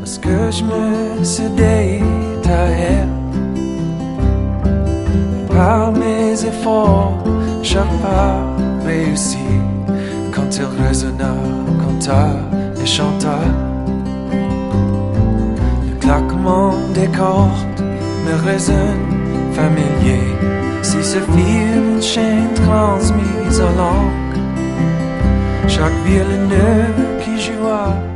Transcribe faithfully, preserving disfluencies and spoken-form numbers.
que je me cédais à elle. Par mes efforts, chaque pas réussi quand il résonna, canta et chanta. Le claquement des cordes me résonne familier. Si ce fil une chaîne transmise en langue, chaque violoneux qui joua